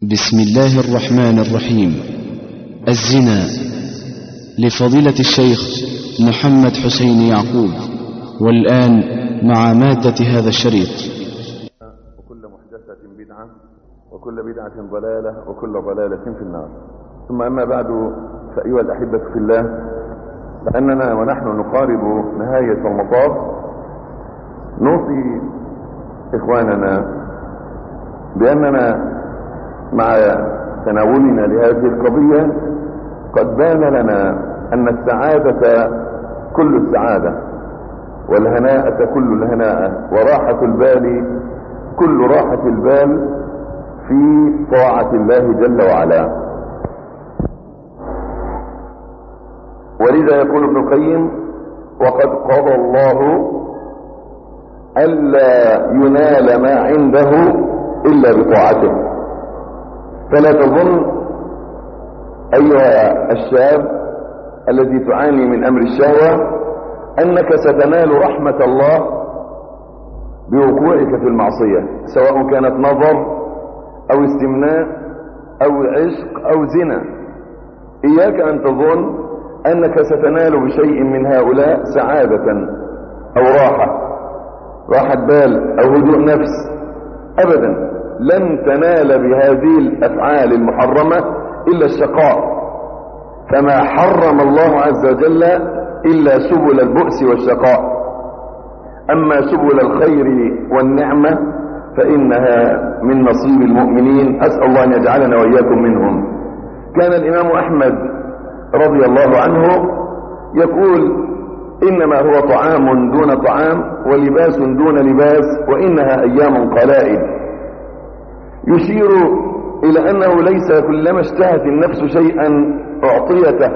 بسم الله الرحمن الرحيم. الزنا لفضيلة الشيخ محمد حسين يعقوب. والآن مع مادة هذا الشريط. وكل محدثة بدعة وكل بدعة ضلالة وكل ضلالة في النار. ثم أما بعد، فأيها الأحبة في الله، لأننا ونحن نقارب نهاية المطاف نوصي إخواننا بأننا مع تناولنا لهذه القضية قد بان لنا أن السعادة كل السعادة، والهناءة كل الهناءة، وراحة البال كل راحة البال في طاعة الله جل وعلا. ولذا يقول ابن القيم: وقد قضى الله ألا ينال ما عنده إلا بطاعته. فلا تظن أيها الشاب الذي تعاني من أمر الشهوة أنك ستنال رحمة الله بوقوعك في المعصية، سواء كانت نظر أو استمناء أو عشق أو زنا. إياك أن تظن أنك ستنال بشيء من هؤلاء سعادة أو راحة بال أو هدوء نفس، أبدا. لن تنال بهذه الأفعال المحرمة إلا الشقاء. فما حرم الله عز وجل إلا سبل البؤس والشقاء. أما سبل الخير والنعمة فإنها من نصيب المؤمنين. أسأل الله أن يجعلنا وإياكم منهم. كان الإمام أحمد رضي الله عنه يقول: إنما هو طعام دون طعام ولباس دون لباس، وإنها أيام قلائل. يشير إلى أنه ليس كلما اشتهت النفس شيئا أعطيته،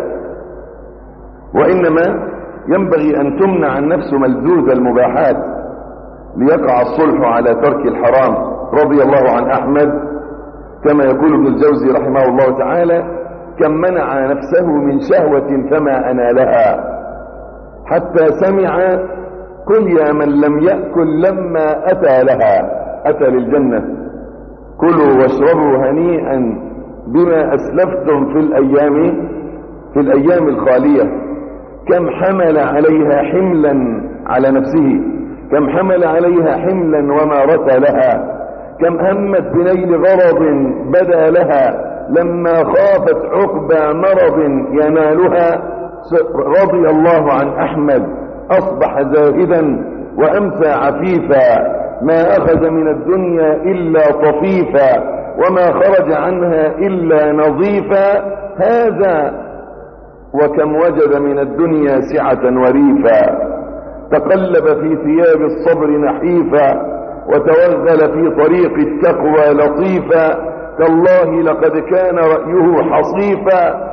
وإنما ينبغي أن تمنع النفس ملذوذ المباحات ليقع الصلح على ترك الحرام. رضي الله عن أحمد كما يقول ابن الجوزي رحمه الله تعالى: كم منع نفسه من شهوة فما أنالها، حتى سمع: كل يا من لم يأكل لما أتى لها، أتى للجنة. كلوا واشربوا هنيئا بما أسلفتم في الأيام الخالية. كم حمل عليها حملا على نفسه، كم حمل عليها حملا وما رثى لها، كم همت بنيل غرض بدا لها لما خافت عقبى مرض ينالها. رضي الله عن أحمد أصبح زاهدا وأمسى عفيفا، ما أخذ من الدنيا إلا طفيفا، وما خرج عنها إلا نظيفا. هذا وكم وجد من الدنيا سعة وريفا، تقلب في ثياب الصبر نحيفا، وتوغل في طريق التقوى لطيفا. تالله لقد كان رأيه حصيفا،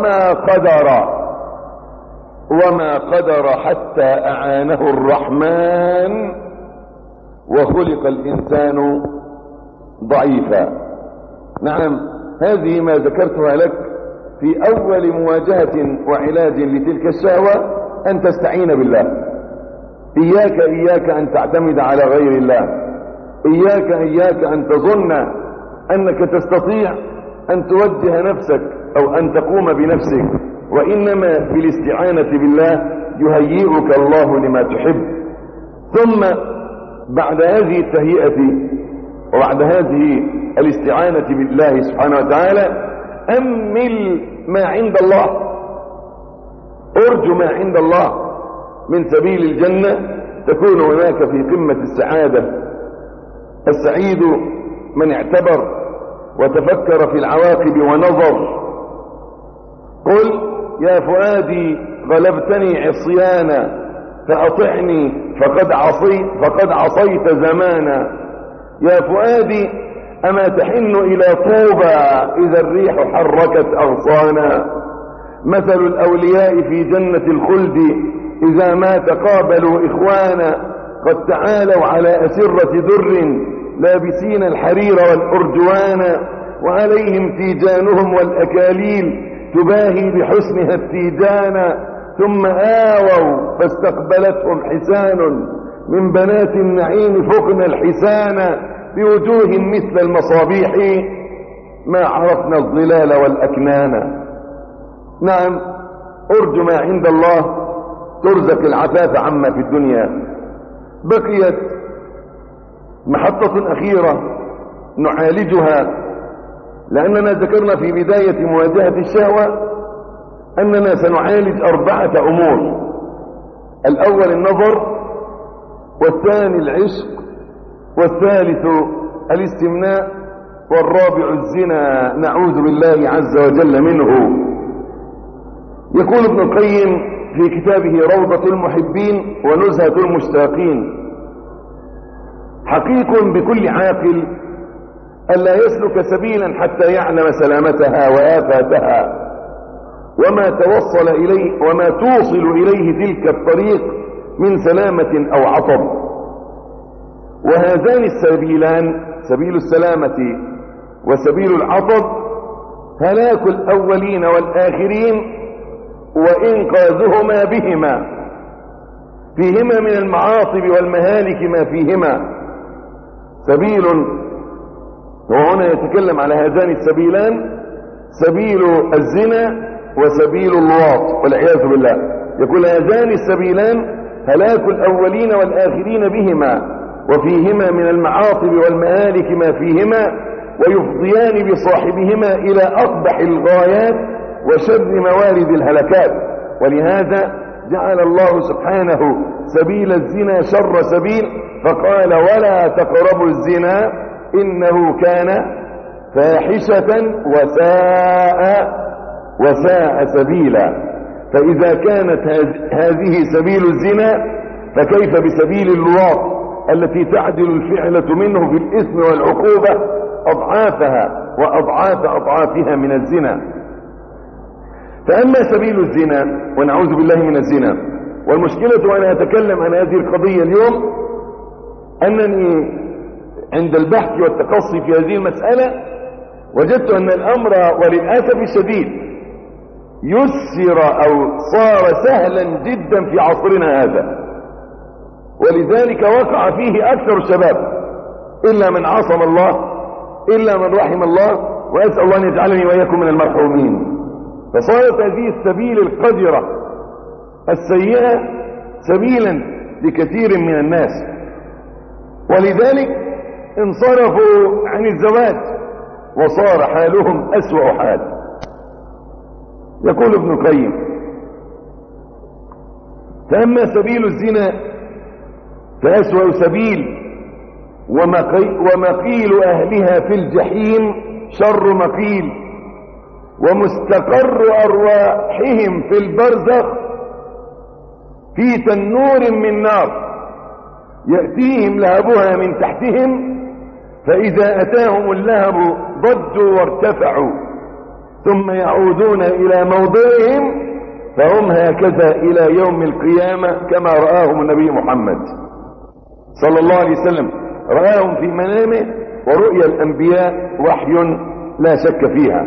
وما قدر حتى أعانه الرحمن، وخلق الإنسان ضعيفا. نعم، هذه ما ذكرتها لك في أول مواجهة وعلاج لتلك الشهوة، أن تستعين بالله. إياك أن تعتمد على غير الله. إياك أن تظن أنك تستطيع أن توجه نفسك أو أن تقوم بنفسك، وإنما بالاستعانة بالله يهيئك الله لما تحب. ثم بعد هذه التهيئة وبعد هذه الاستعانة بالله سبحانه وتعالى، أمل ما عند الله، أرجو ما عند الله من سبيل الجنة، تكون هناك في قمة السعادة. السعيد من اعتبر وتفكر في العواقب ونظر. قل: يا فؤادي غلبتني عصيانا فأطعني فقد عصيت زمانا. يا فؤادي أما تحن إلى طوبى إذا الريح حركت أغصانا. مثل الأولياء في جنة الخلد إذا ما تقابلوا إخوانا، قد تعالوا على أسرة در لابسين الحرير والأرجوان، وعليهم تيجانهم والأكاليل تباهي بحسنها التيجان. ثم آووا فاستقبلتهم حسان من بنات النعيم فقن الحسان، بوجوه مثل المصابيح ما عرفنا الظلال والأكنان. نعم، أرجو ما عند الله ترزق العفاف عما في الدنيا. بقيت محطة أخيرة نعالجها، لأننا ذكرنا في بداية مواجهة الشهوة أننا سنعالج 4 أمور: الأول النظر، والثاني العشق، والثالث الاستمناء، والرابع الزنا، نعوذ بالله عز وجل منه. يقول ابن القيم في كتابه روضة المحبين ونزهة المشتاقين: حقيق بكل عاقل ألا يسلك سبيلا حتى يعلم سلامتها وآفاتها وما توصل إليه تلك الطريق من سلامة أو عطب. وهذان السبيلان، سبيل السلامة وسبيل العطب، هلاك الأولين والآخرين وإنقاذهما بهما، فيهما من المعاصب والمهالك ما فيهما. سبيل، وهنا يتكلم على هذان السبيلان: سبيل الزنا وسبيل اللواط والعياذ بالله. يقول هذان السبيلان هلاك الأولين والآخرين بهما، وفيهما من المعاصب والمهالك ما فيهما، ويفضيان بصاحبهما إلى أقبح الغايات وشر موارد الهلكات. ولهذا جعل الله سبحانه سبيل الزنا شر سبيل، فقال: ولا تقربوا الزنا إنه كان فاحشة وساء سبيلا. فإذا كانت هذه سبيل الزنا فكيف بسبيل اللواط التي تعدل الفعلة منه في الإثم والعقوبة أضعافها وأضعاف أضعافها من الزنا. فأما سبيل الزنا، ونعوذ بالله من الزنا، والمشكلة وأنا أتكلم عن هذه القضية اليوم أنني عند البحث والتقصي في هذه المسألة وجدت أن الأمر وللأسف الشديد يسر أو صار سهلا جدا في عصرنا هذا، ولذلك وقع فيه أكثر الشباب إلا من عصم الله، إلا من رحم الله، وأسأل الله أن يجعلني وإياكم من المرحومين. فصارت هذه السبيل القذرة السيئة سبيلا لكثير من الناس، ولذلك انصرفوا عن الزواج وصار حالهم أسوأ حال. يقول ابن القيم: فأما سبيل الزنا فأسوأ سبيل، ومقيل أهلها في الجحيم شر مقيل، ومستقر أرواحهم في البرزخ في تنور من نار يأتيهم لهبها من تحتهم، فإذا أتاهم اللهب ضجوا وارتفعوا، ثم يعودون إلى موضعهم فهم هكذا إلى يوم القيامة كما رآهم النبي محمد صلى الله عليه وسلم. رآهم في منامه، ورؤيا الأنبياء وحي لا شك فيها.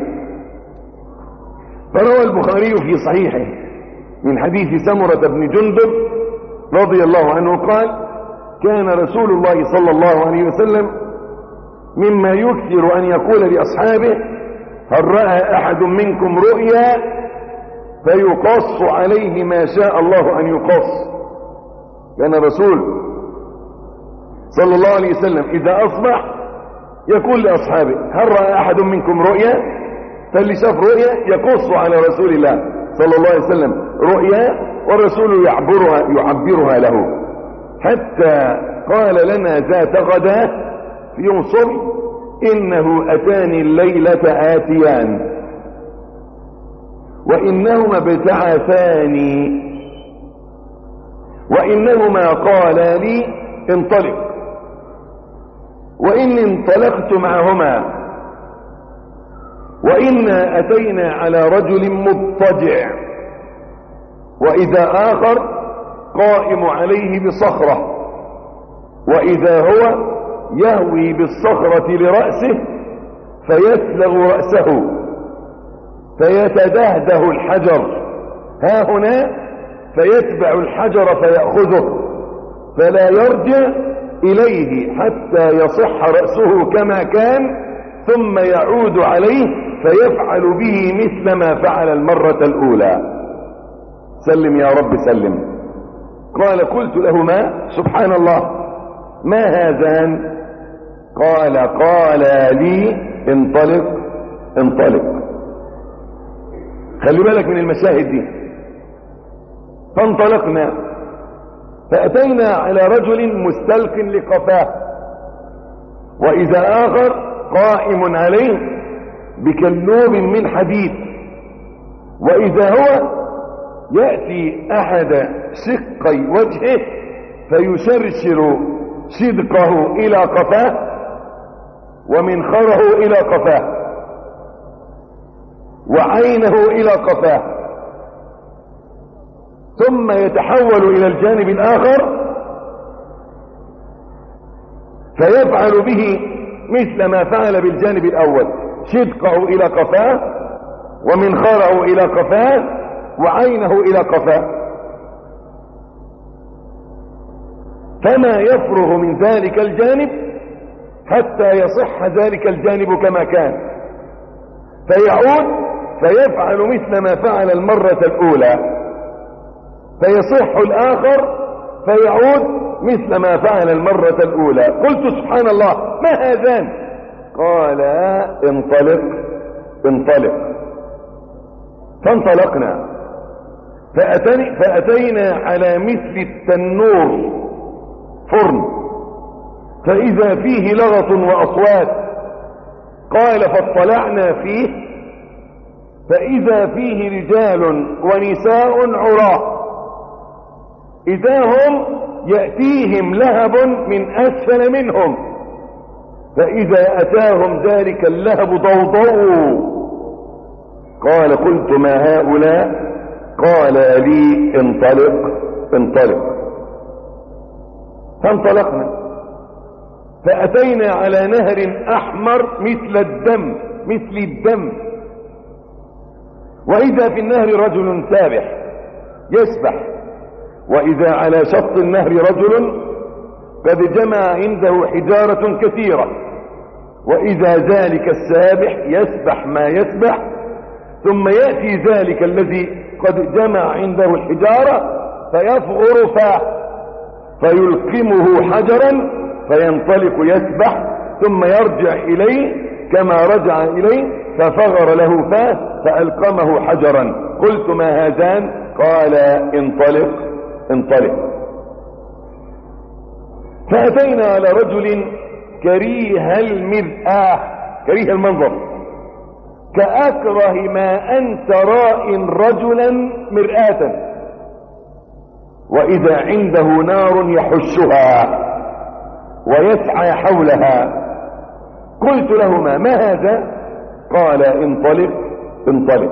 فروى البخاري في صحيحه من حديث سمرة بن جندب رضي الله عنه قال: كان رسول الله صلى الله عليه وسلم مما يكثر أن يقول لأصحابه: هل رأى أحد منكم رؤيا فيقص عليه ما شاء الله أن يقص. كان الرسول صلى الله عليه وسلم إذا أصبح يقول لأصحابه: هل رأى أحد منكم رؤيا؟ فاللي شاف رؤيا يقص على رسول الله صلى الله عليه وسلم رؤيا، والرسول يعبرها له، حتى قال لنا ذات غداة في يوم الصبح: إنه أتاني الليلة آتيان وإنهما ابتعثاني وإنهما قالا لي انطلق، وإني انطلقت معهما، وإنا أتينا على رجل مضطجع، وإذا آخر قائم عليه بصخرة، وإذا هو يهوي بالصخرة لرأسه فيسلغ رأسه فيتدهده الحجر ها هنا، فيتبع الحجر فيأخذه فلا يرجع إليه حتى يصح رأسه كما كان، ثم يعود عليه فيفعل به مثل ما فعل المرة الأولى. سلم يا رب سلم. قال قلت لهما سبحان الله ما هذان؟ قال لي انطلق انطلق. خلي بالك من المشاهد دي. فانطلقنا فأتينا على رجل مستلق لقفاه، وإذا آخر قائم عليه بكلوب من حديد، وإذا هو يأتي أحد شقي وجهه فيشرشر صدقه إلى قفاه ومنخره إلى قفاه وعينه إلى قفاه، ثم يتحول إلى الجانب الآخر فيفعل به مثل ما فعل بالجانب الأول، صدقه إلى قفاه ومنخره إلى قفاه وعينه إلى قفاه، فما يفرغ من ذلك الجانب حتى يصح ذلك الجانب كما كان، فيعود فيفعل مثل ما فعل المرة الأولى، فيصح الآخر فيعود مثل ما فعل المرة الأولى. قلت سبحان الله ما هذان؟ قال انطلق انطلق. فانطلقنا فأتينا على مثل التنور فرن، فإذا فيه لغط وأصوات. قال فاطلعنا فيه فإذا فيه رجال ونساء عراة، إذا هم يأتيهم لهب من أسفل منهم، فإذا أتاهم ذلك اللهب ضوضوا. قال قلت ما هؤلاء؟ قال لي انطلق انطلق. فانطلقنا فأتينا على نهر أحمر مثل الدم، وإذا في النهر رجل سابح يسبح، وإذا على شط النهر رجل قد جمع عنده حجارة كثيرة، وإذا ذلك السابح يسبح ما يسبح، ثم يأتي ذلك الذي قد جمع عنده الحجارة فيفغر فاه فيلقمه حجرا فينطلق يسبح، ثم يرجع إليه كما رجع إليه ففغر له فاه فألقمه حجرا. قلت ما هذان؟ قال انطلق انطلق. فأتينا على رجل كريه المرآة، كريه المنظر، كأكره ما أنت راء رجلا مرآة، وإذا عنده نار يحشها ويسعى حولها. قلت لهما ما هذا؟ قال انطلق انطلق.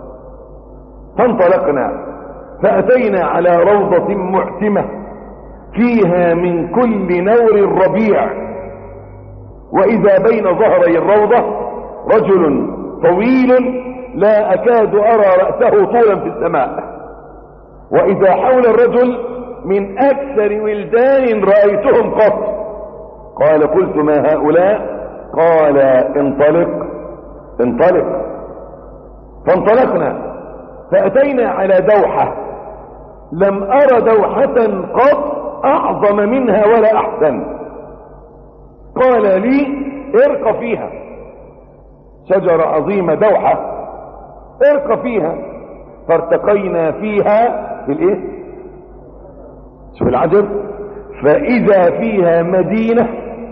فانطلقنا فأتينا على روضة معتمة فيها من كل نور ربيع، وإذا بين ظهري الروضة رجل طويل لا أكاد أرى رأسه طولا في السماء، وإذا حول الرجل من أكثر ولدان رأيتهم قط. قال قلت ما هؤلاء؟ قال انطلق انطلق. فانطلقنا فأتينا على دوحة لم أرى دوحة قط أعظم منها ولا أحسن. قال لي ارق فيها، شجرة عظيمة دوحة، ارق فيها. فارتقينا فيها في الايه؟ شوف العجب، فإذا فيها مدينة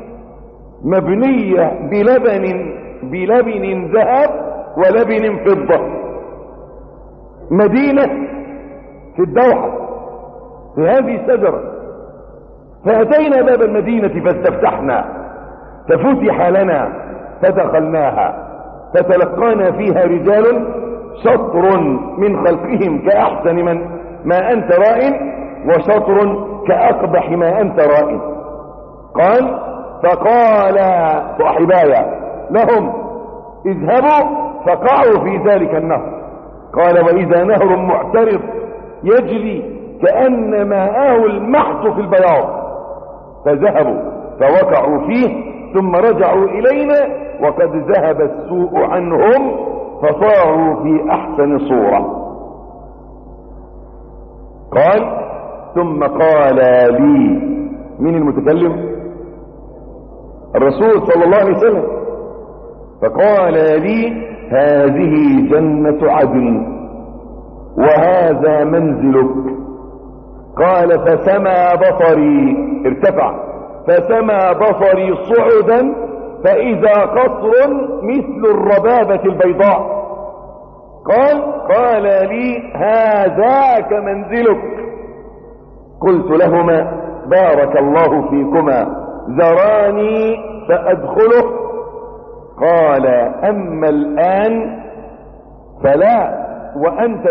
مبنية بلبن ذهب ولبن فضة، مدينة في الدوحة في هذه الشجرة. فأتينا باب المدينة فاستفتحنا ففتح لنا فدخلناها، فتلقانا فيها رجال شطر من خلقهم كأحسن ما أنت راء، وشطر كأقبح ما أنت راء. قال فقال صاحبايا لهم اذهبوا فقعوا في ذلك النهر. قال وإذا نهر معترض يجري كأن ماءه المحط في البياض، فذهبوا فوقعوا فيه ثم رجعوا إلينا وقد ذهب السوء عنهم فصاروا في أحسن صورة. قال ثم قال لي، من المتكلم؟ الرسول صلى الله عليه وسلم. فقال لي هذه جنة عدن وهذا منزلك. قال فسمى بصري، ارتفع، فسمى بصري صعدا فإذا قصر مثل الربابة البيضاء. قال لي هذاك منزلك. قلت لهما بارك الله فيكما، ذراني فأدخله. قال أما الآن فلا، وأنت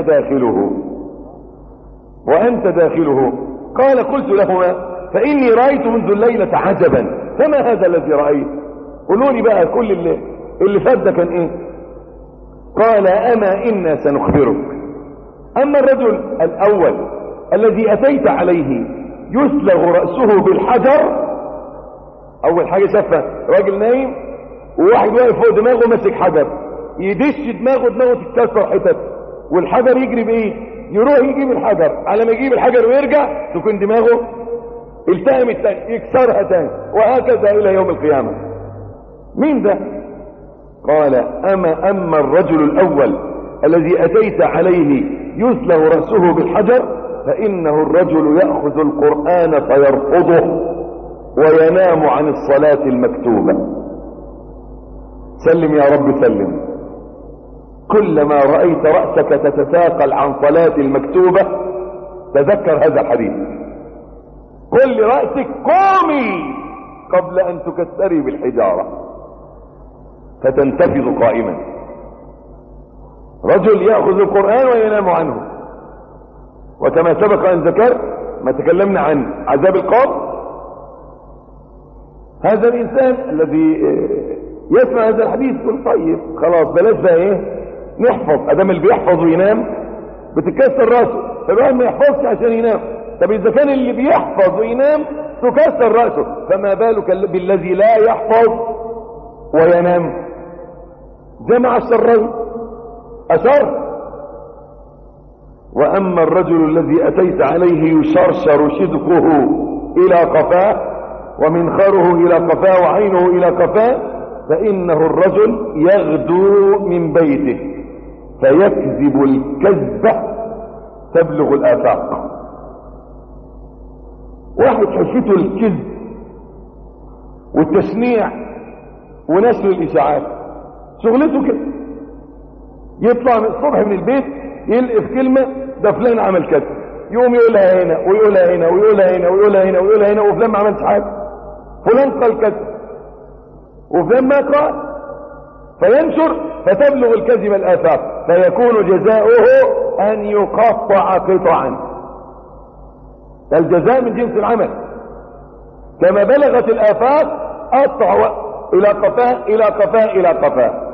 داخله. قال قلت لهما فإني رأيت منذ الليلة عجبا، فما هذا الذي رأيت؟ قولوا لي بقى كل اللي فات ده كان ايه؟ قال أما إنا سنخبرك. أما الرجل الأول الذي أتيت عليه يسلغ رأسه بالحجر، أول حاجة شافها راجل نايم وواحد واقف فوق دماغه ماسك حجر، يدش دماغه تتكسر حتت، والحجر يجري بإيه؟ يروح يجيب الحجر، على ما يجيب الحجر ويرجع تكون دماغه التهم التاني يكسرها تاني، وهكذا إلى يوم القيامة. مين ده؟ قال أما الرجل الأول الذي أتيت عليه يسلغ رأسه بالحجر فإنه الرجل يأخذ القرآن فيرفضه وينام عن الصلاة المكتوبة. سلم يا رب سلم. كلما رأيت رأسك تتثاقل عن صلاة المكتوبة تذكر هذا الحديث. قل لرأسك قومي قبل أن تكسري بالحجارة فتنتفض قائما. رجل يأخذ القرآن وينام عنه، وكما سبق أن ذكر ما تكلمنا عن عذاب القبر، هذا الإنسان الذي يسمع هذا الحديث يقول طيب خلاص بلاش بقى ايه نحفظ، ادام اللي بيحفظ وينام بتكسر راسه، فبقى ما يحفظش عشان ينام. طب اذا كان اللي بيحفظ وينام تكسر راسه، فما بالك بالذي لا يحفظ وينام؟ جمع الشرين أشر. وأما الرجل الذي أتيت عليه يشرشر شدقه إلى قفاه ومنخره إلى قفاه وعينه إلى قفاه فإنه الرجل يغدو من بيته فيكذب الكذبة تبلغ الآفاق. واحد حشته الكذب والتشنيع ونشر الإشاعات، شغلته كده، يطلع من الصبح من البيت يلقف كلمة ده فلان عمل كذا، يقوم يقولها هنا ويقولها هنا ويقولها هنا ويقولها هنا ويقولها هنا، وفلان ما عملش حاجة، فلان قال كذا وفلان ما قال، فينشر فتبلغ الكذب الآفاق، فيكون جزاؤه أن يقطع قطعا. الجزاء من جنس العمل، كما بلغت الآفاق قطع إلى قفاه إلى قفاه إلى قفاه.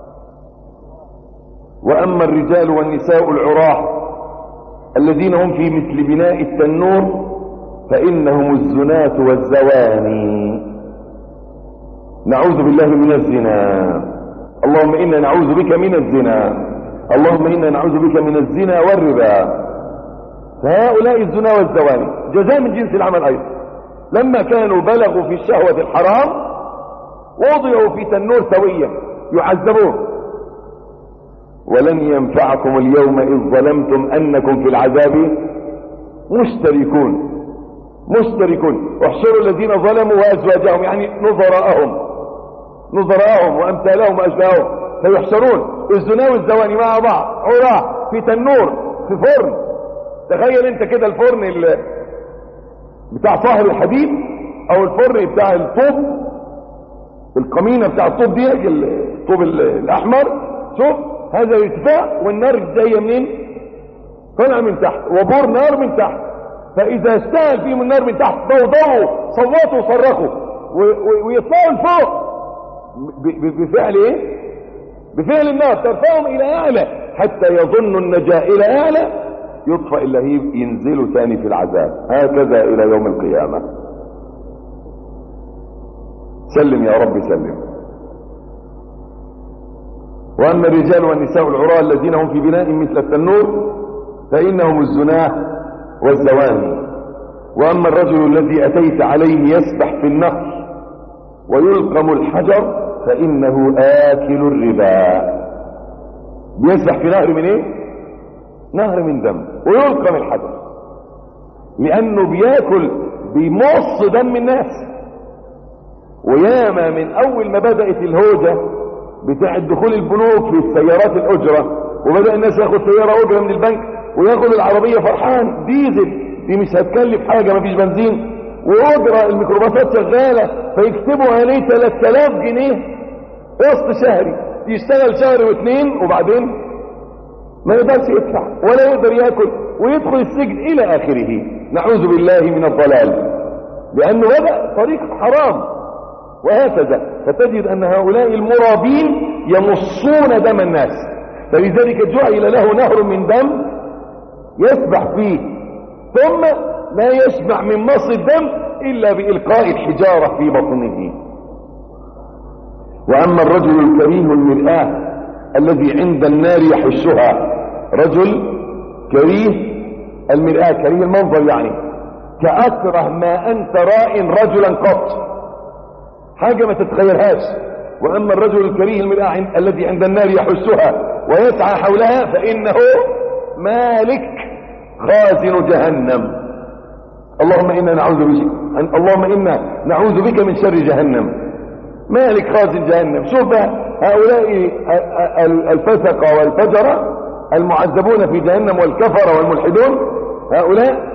وأما الرجال والنساء العراة الذين هم في مثل بناء التنور فإنهم الزناة والزواني. نعوذ بالله من الزنا، اللهم إنا نعوذ بك من الزنا، اللهم إنا نعوذ بك من الزنا والربا. فهؤلاء الزنا والزواني جزاء من جنس العمل أيضا، لما كانوا بلغوا في الشهوة الحرام وضعوا في تنور سويا يعذبون. ولن ينفعكم اليوم إذ ظلمتم أنكم في العذاب مشتركون. واحشروا الذين ظلموا وأزواجهم، يعني نظراءهم وأمثالهم وأشباههم، فيحشرون الزنا والزواني مع بعض عراة في تنور في فرن. تخيل انت كده الفرن بتاع صاهر الحديد او الفرن بتاع الطوب، القمينة بتاع الطوب دي، الطوب الأحمر، شوف هذا الارتفاع والنار جايه منين؟ طلع من تحت، وبور نار من تحت، فاذا اشتغل فيهم النار من تحت ضوضوا صوتوا وصرخوا ويطلعوا لفوق بفعل ايه؟ بفعل النار ترفعهم الى اعلى حتى يظنوا النجاة الى اعلى، يطفئ اللهيب ينزلوا ثاني في العذاب، هكذا الى يوم القيامة. سلم يا رب سلم. وأما الرجال والنساء العراة الذين هم في بناء مثل التنور فإنهم الزناه والزواني. وأما الرجل الذي أتيت عليه يسبح في النهر ويلقم الحجر فإنه آكل الربا. بيسبح في نهر من ايه؟ نهر من دم، ويلقم الحجر لأنه بيمص دم الناس. وياما من أول ما بدأت الهوجة بتاع دخول البنوك في السيارات الأجرة، وبدأ الناس ياخد سيارة أجرة من البنك وياخد العربية فرحان ديزل، دي مش هتكلف حاجة، مفيش بنزين، وأجرة الميكروباصات شغالة فيكتبوا عليه 3000 جنيه قسط شهري، يشتغل شهر واثنين وبعدين ما يقدرش يدفع ولا يقدر ياكل ويدخل السجن إلى آخره. نعوذ بالله من الضلال، لأنه بدأ طريق حرام. وهكذا فتجد أن هؤلاء المرابين يمصون دم الناس، فلذلك جعل له نهر من دم يسبح فيه، ثم لا يشبع من مص الدم إلا بإلقاء الحجارة في بطنه. وأما الرجل الكريه المرآة الذي عند النار يحشها، رجل كريه المرآة، كريه المنظر يعني، كأكره ما أنت راء رجلا قط، حاجة ما تتخيلهاش. وأما الرجل الكريه المرآة الذي عند النار يحشها ويسعى حولها فإنه مالك خازن جهنم. اللهم إنا نعوذ بك من شر جهنم. مالك خازن جهنم. شوف هؤلاء الفسقة والفجرة المعذبون في جهنم والكفر والملحدون، هؤلاء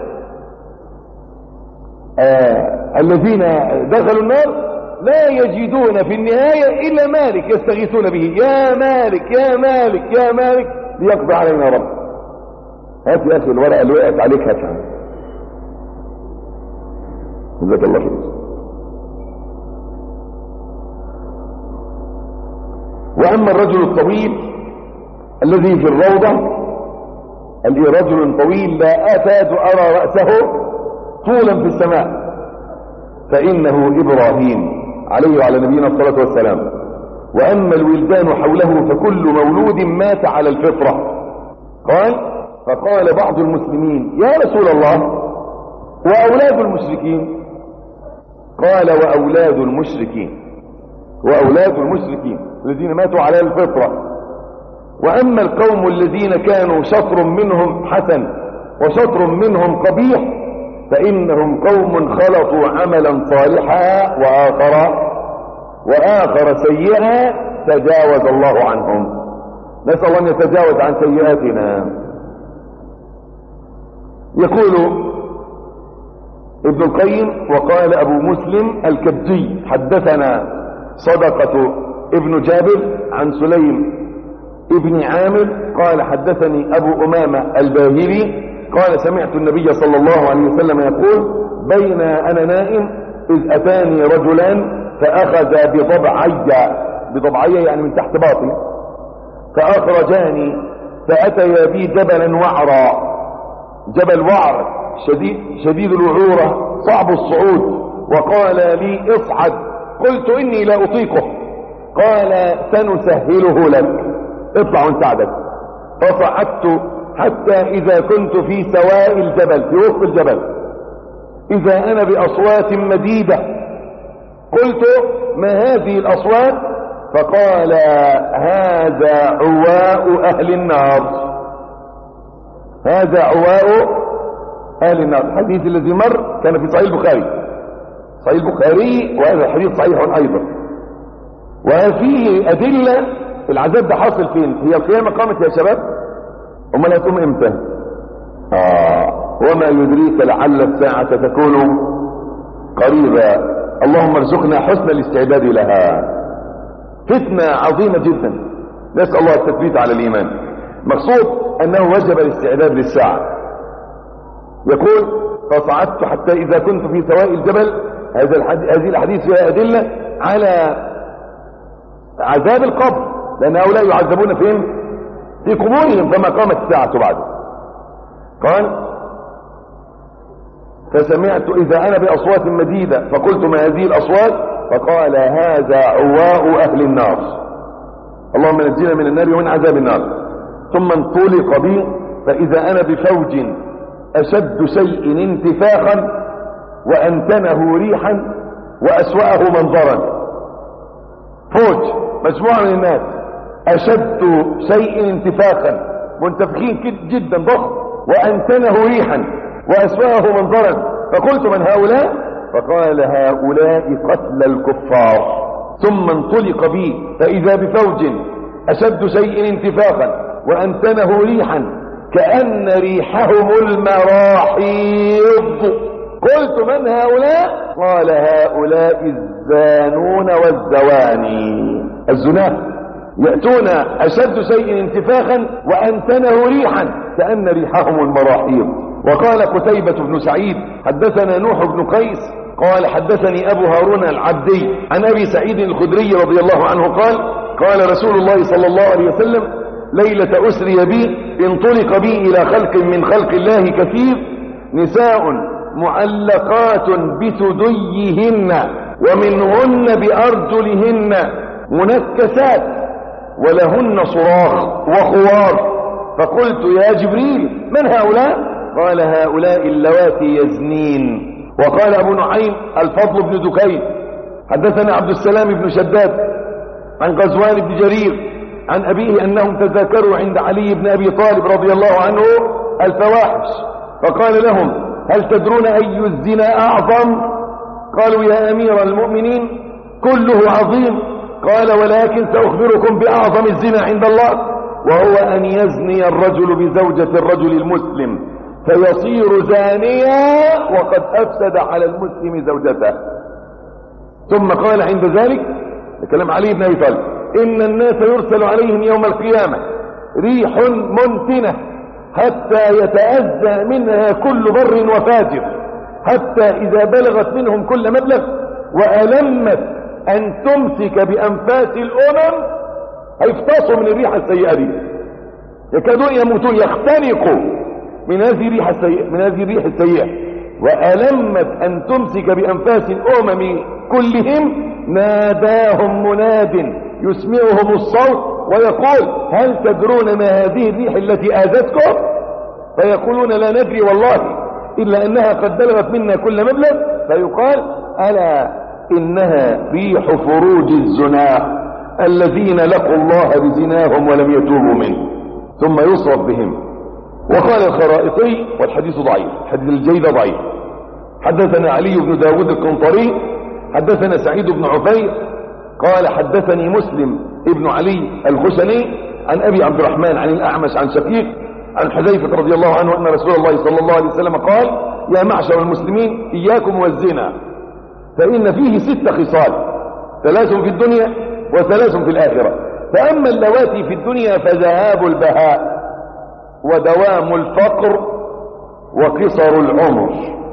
الذين دخلوا النار لا يجدون في النهاية إلا مالك يستغيثون به، يا مالك يا مالك يا مالك ليقضي علينا رب. هات يا أخي الورقة اللي وقعت عليك هاتها، جزاك الله خير. وأما الرجل الطويل الذي في الروضة، رجل طويل لا أكاد أرى رأسه طولا في السماء، فإنه إبراهيم عليه وعلى نبينا الصلاة والسلام. وأما الولدان حوله فكل مولود مات على الفطرة. فقال بعض المسلمين يا رسول الله وأولاد المشركين؟ قال وأولاد المشركين الذين ماتوا على الفطرة. وأما القوم الذين كانوا شطر منهم حسن وشطر منهم قبيح فإنهم قوم خلطوا عملا صالحا وآخر سيئا تجاوز الله عنهم. نسأل الله أن يتجاوز عن سيئاتنا. يقول ابن القيم وقال أبو مسلم الكبدي حدثنا صدقة ابن جابر عن سليم ابن عامر قال حدثني أبو أمامة الباهلي قال سمعت النبي صلى الله عليه وسلم يقول بين أنا نائم إذ أتاني رجلان فأخذ بضبعي يعني من تحت باطي، فأخرجاني فأتيا بي جبلا وعرا، جبل وعر شديد الوعورة صعب الصعود، وقال لي اصعد، قلت إني لا أطيقه، قال سنسهله لك، اطلع ونساعدك. فصعدت حتى إذا كنت في سواء الجبل في وسط الجبل إذا أنا بأصوات مديدة، قلت ما هذه الأصوات؟ فقال هذا عواء أهل النار، هذا عواء أهل النار. الحديث الذي مر كان في صحيح البخاري وهذا الحديث صحيح أيضا. وفيه أدلة العذاب ده حاصل فين؟ هي القيامة قامت يا شباب؟ امال هتقوم امتى؟ وما يدريك لعل الساعة تكون قريبا. اللهم ارزقنا حسن الاستعداد لها. فتنة عظيمة جدا، نسأل الله التثبيت على الإيمان. مقصود أنه وجب الاستعداد للساعة. يقول فصعدت حتى إذا كنت في سواء الجبل. هذه الحديث فيها أدلة على عذاب القبر، لأن هؤلاء يعذبون فين؟ في قبورهم، فما قامت الساعة بعد. قال فسمعت إذا أنا بأصوات مديدة فقلت ما هذه الأصوات؟ فقال هذا عواء أهل النار، اللهم نجينا من النار ومن عذاب النار. ثم انطلق بي فإذا أنا بفوج أشد شيء انتفاخا وأنتنه ريحا وأسوأه منظرا. فوج مجموعة من الناس أشد شيء انتفاخا، منتفخين جدا ضخم، وأنتنه ريحا وأسوأه منظرا. فقلت من هؤلاء؟ فقال هؤلاء قتل الكفار. ثم انطلق بي فإذا بفوج أشد شيء انتفاخا وأنتنه ريحا كأن ريحهم المراحيض. قلت من هؤلاء؟ قال هؤلاء الزانون والزواني. الزناه يأتون أشد شيء انتفاخا وأنتنه ريحا كأن ريحهم المراحيض. وقال قتيبة بن سعيد حدثنا نوح بن قيس قال حدثني أبو هارون العبدي عن أبي سعيد الخدري رضي الله عنه قال قال رسول الله صلى الله عليه وسلم ليلة أسري بي انطلق بي إلى خلق من خلق الله كثير، نساء معلقات بثديهن ومنهن بأرجلهن منكسات ولهن صراخ وخوار. فقلت يا جبريل من هؤلاء؟ قال هؤلاء اللواتي يزنين. وقال أبو نعيم الفضل بن دكين حدثنا عبد السلام بن شداد عن غزوان بن جرير عن أبيه أنهم تذاكروا عند علي بن أبي طالب رضي الله عنه الفواحش، فقال لهم هل تدرون أي الزنا أعظم؟ قالوا يا أمير المؤمنين كله عظيم. قال ولكن سأخبركم بأعظم الزنا عند الله، وهو أن يزني الرجل بزوجة الرجل المسلم فيصير زانيا وقد أفسد على المسلم زوجته. ثم قال عند ذلك كلام علي بن أبي طالب إن الناس يرسل عليهم يوم القيامة ريح منتنة حتى يتأذى منها كل بر وفاجر، حتى إذا بلغت منهم كل مبلغ وألمت أن تمسك بأنفاس الأمم هيفتصوا من الريحة السيئة دي، يكادون يموتون يختنقوا من هذه الريح السيئة. وألمت أن تمسك بأنفاس الأمم كلهم ناداهم مناد يسمعهم الصوت ويقول هل تدرون ما هذه الريح التي آذتكم؟ فيقولون لا ندري والله إلا أنها قد بلغت منا كل مبلغ. فيقال ألا إنها ريح فروج الزنا الذين لقوا الله بزناهم ولم يتوبوا منه، ثم يصرف بهم. وقال الخرائطي والحديث ضعيف، حديث الجيدة ضعيف. حدثنا علي بن داود القنطري حدثنا سعيد بن عفير قال حدثني مسلم ابن علي الخشني عن أبي عبد الرحمن عن الأعمش عن شقيق عن حذيفة رضي الله عنه أن رسول الله صلى الله عليه وسلم قال يا معشر المسلمين إياكم والزنا فإن فيه 6 خصال، 3 في الدنيا و3 في الآخرة. فأما اللواتي في الدنيا فذهاب البهاء ودوام الفقر وقصر العمر.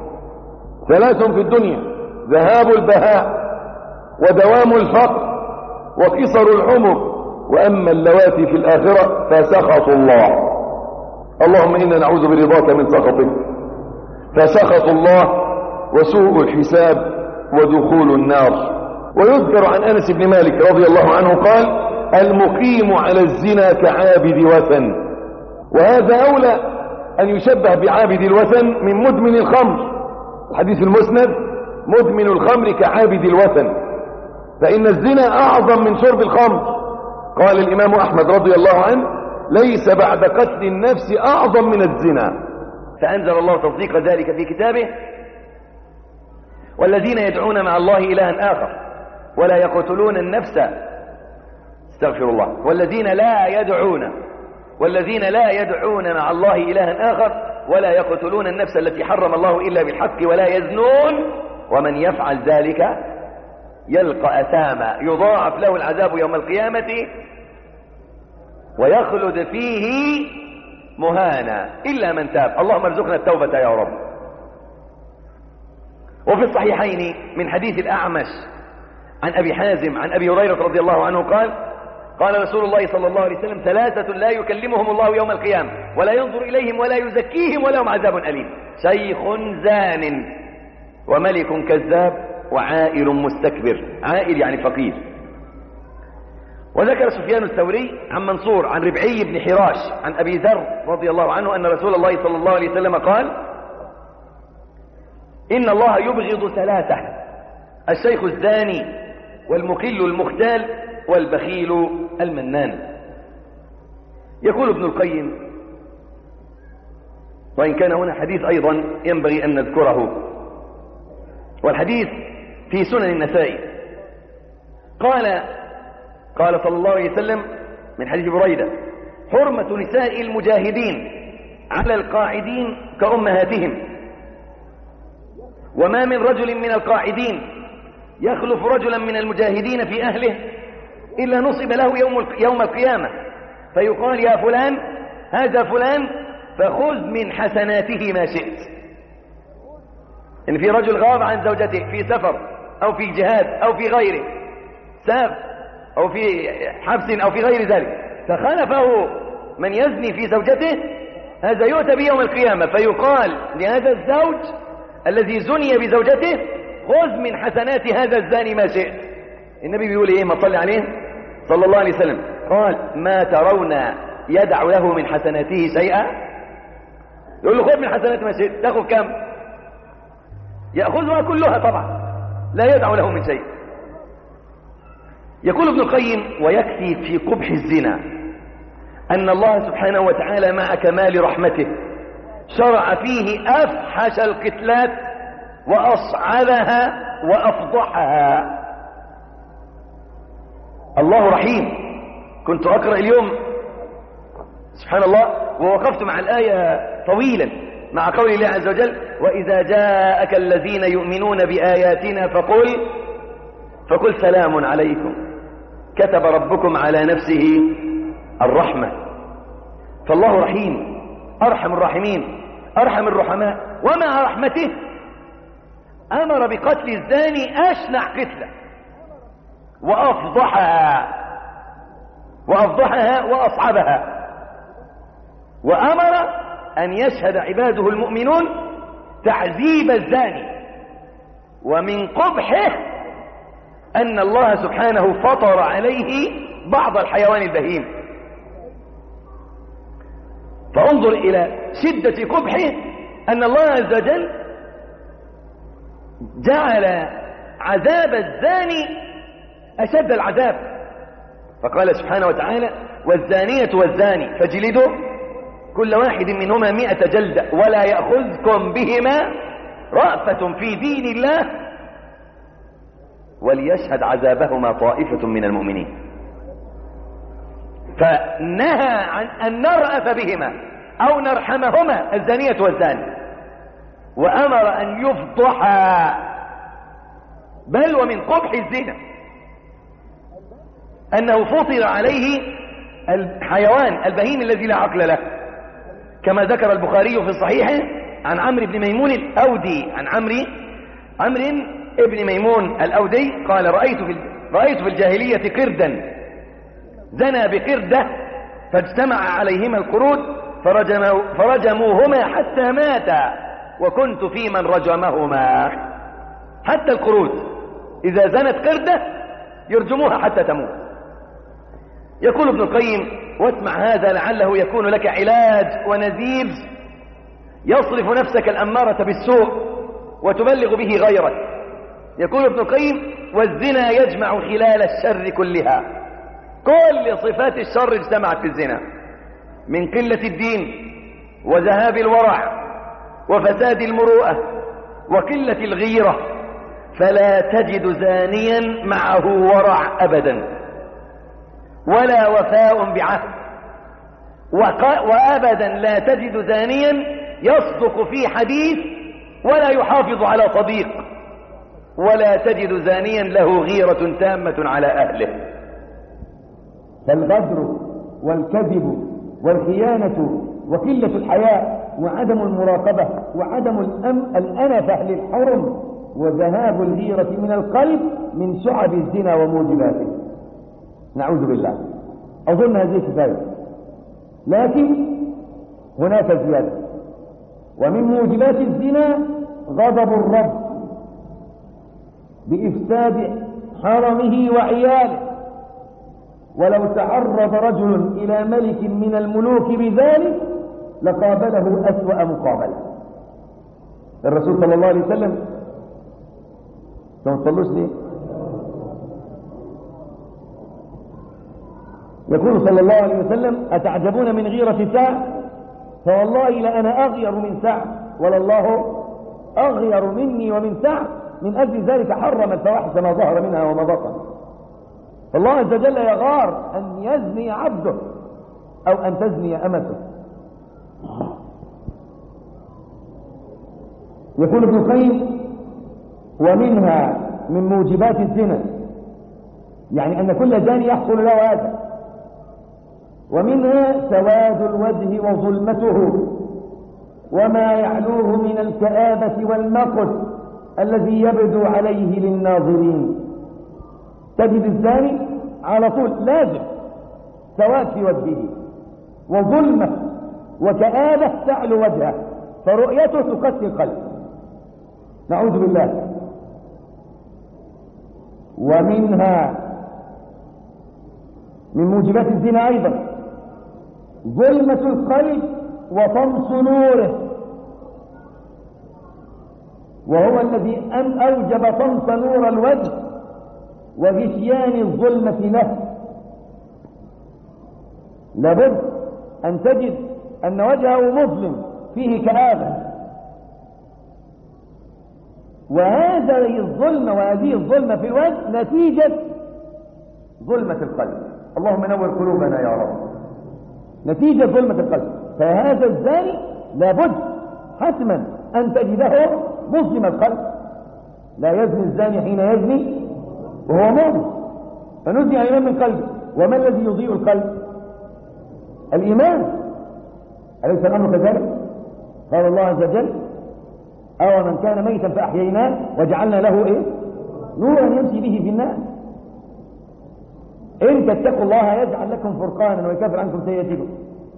3 في الدنيا ذهاب البهاء ودوام الفقر وقصر العمر. وأما اللواتي في الآخرة فسخط الله. اللهم إنا نعوذ برضاك من سخطك. فسخط الله وسوء الحساب ودخول النار. ويذكر عن أنس بن مالك رضي الله عنه قال المقيم على الزنا كعابد وثن. وهذا أولى أن يشبه بعابد الوثن من مدمن الخمر. الحديث المسند مدمن الخمر كعابد الوثن، فإن الزنا أعظم من شرب الخمر. قال الإمام أحمد رضي الله عنه ليس بعد قتل النفس أعظم من الزنا. فأنزل الله تصديق ذلك في كتابه والذين يدعون مع الله إلها آخر ولا يقتلون النفس استغفر الله والذين لا يدعون مع الله إلها آخر ولا يقتلون النفس التي حرم الله إلا بالحق ولا يزنون ومن يفعل ذلك يلقى أثاما يضاعف له العذاب يوم القيامة ويخلد فيه مهانا إلا من تاب. اللهم ارزقنا التوبة يا رب. وفي الصحيحين من حديث الأعمش عن أبي حازم عن أبي هريرة رضي الله عنه قال رسول الله صلى الله عليه وسلم 3 لا يكلمهم الله يوم القيامة ولا ينظر إليهم ولا يزكيهم ولهم عذاب أليم شيخ زان وملك كذاب وعائل مستكبر. عائل يعني فقير. وذكر سفيان الثوري عن منصور عن ربعي بن حراش عن أبي ذر رضي الله عنه أن رسول الله صلى الله عليه وسلم قال: إن الله يبغض ثلاثة: الشيخ الزاني والمقل المختال والبخيل المنان. يقول ابن القيم، وإن كان هنا حديث أيضا ينبغي أن نذكره، والحديث في سنن النسائي، قال صلى الله عليه وسلم من حديث بريدة: حرمة نساء المجاهدين على القاعدين كأمهاتهم، وما من رجل من القاعدين يخلف رجلا من المجاهدين في أهله إلا نصب له يوم القيامة فيقال: يا فلان، هذا فلان، فخذ من حسناته ما شئت. إن في رجل غاب عن زوجته في سفر أو في جهاد أو في غيره، ساب أو في حبس أو في غير ذلك، فخلفه من يزني في زوجته، هذا يؤتى بيوم القيامة فيقال لهذا الزوج الذي زني بزوجته: خذ من حسنات هذا الزاني ما شئت. النبي بيقول ايه؟ ما صلي عليه صلى الله عليه وسلم، قال: ما ترون يدع له من حسناته شيئا؟ يقول له: خذ من حسنات ما شئت. تاخذ كم؟ يأخذها كلها طبعا، لا يدع له من شيء. يقول ابن القيم: ويكفي في قبح الزنا أن الله سبحانه وتعالى مع كمال رحمته شرع فيه أفحش القتلات وأصعبها وأفضحها. الله رحيم. كنت أقرأ اليوم سبحان الله ووقفت مع الآية طويلا مع قول الله عز وجل: وإذا جاءك الذين يؤمنون بآياتنا فقل سلام عليكم كتب ربكم على نفسه الرحمة. فالله رحيم، أرحم الراحمين، أرحم الرحماء، ومع رحمته أمر بقتل الزاني أشنع قتلة وأفضحها وأصعبها، وأمر أن يشهد عباده المؤمنون تعذيب الزاني. ومن قبحه أن الله سبحانه فطر عليه بعض الحيوان البهيم. فانظر إلى شدة قبحه أن الله عز وجل جعل عذاب الزاني أشد العذاب، فقال سبحانه وتعالى: والزانية والزاني فاجلدوا كل واحد منهما 100 جلدة ولا يأخذكم بهما رأفة في دين الله وليشهد عذابهما طائفة من المؤمنين. فنهى عن أن نرأف بهما أو نرحمهما الزانية والزاني، وأمر أن يفضحا. بل ومن قبح الزنا أنه فطر عليه الحيوان البهيم الذي لا عقل له، كما ذكر البخاري في صحيحه عن عمرو بن ميمون الأودي، عن عمرو ابن ميمون الأودي قال: رأيت في الجاهلية قردا زنى بقردة فاجتمع عليهما القرود فرجموهما حتى ماتا وكنت في من رجمهما. حتى القرود إذا زنت قردة يرجموها حتى تموت. يقول ابن القيم: واسمع هذا لعله يكون لك علاج ونذير يصرف نفسك الأمارة بالسوء وتبلغ به غيرك. يقول ابن القيم: والزنا يجمع خلال الشر كلها. كل صفات الشر اجتمعت في الزنا، من قلة الدين وذهاب الورع وفساد المروءة وقلة الغيرة، فلا تجد زانيا معه ورع أبدا ولا وفاء بعهد، وأبدا لا تجد زانيا يصدق في حديث ولا يحافظ على صديق، ولا تجد زانيا له غيرة تامة على أهله. فالغدر والكذب والخيانة وقلة الحياء وعدم المراقبة وعدم الأنفة للحرم وذهاب الغيرة من القلب من شعب الزنا وموجباته. نعوذ بالله. أظن هذه كفاية، لكن هناك زيادة. ومن موجبات الزنا غضب الرب بإفساد حرمه وعياله. ولو تعرض رجل إلى ملك من الملوك بذلك لقابله أسوأ مقابلة. الرسول صلى الله عليه وسلم ما تصلوش ليه؟ يقول صلى الله عليه وسلم: أتعجبون من غيرة سعد؟ فوالله لأنا أغير من سعد ولا الله أغير مني ومن سعد، من أجل ذلك حرم الفواحش ما ظهر منها وما بطن. فالله عز وجل يغار أن يزني عبده أو أن تزني أمته. يقول ابن القيم: ومنها من موجبات الزنا، يعني أن كل زاني يحصل له هذا. ومنها سواد الوجه وظلمته وما يعلوه من الكآبة والمقت الذي يبدو عليه للناظرين. تجد الزاني على طول لازم سواد في وجهه وظلمة وكآبة تعلو وجهه، فرؤيته تقسي القلب، نعوذ بالله. ومنها من موجبات الزنا أيضا ظلمة القلب وطمس نوره، وهو الذي أوجب طمس نور الوجه وغشيان الظلمة له. لابد أن تجد أن وجهه مظلم فيه كآبة، وهذه الظلمة وهذه الظلمة في الوجه نتيجة ظلمة القلب. اللهم نور قلوبنا يا رب. نتيجة ظلمة القلب. فهذا الزاني لابد حتما أن تجده مظلم القلب. لا يزني الزاني حين يزني وهو مؤمن، فنزع الإيمان من قلبه. وما الذي يضيء القلب؟ الإيمان. أليس الأمر كذلك؟ قال الله عز وجل: أو من كان ميتا فأحييناه وجعلنا له إيه؟ نورا يمشي به في الناس. إن تتقوا الله يجعل لكم فرقانا ويكفر عنكم سيئاتكم.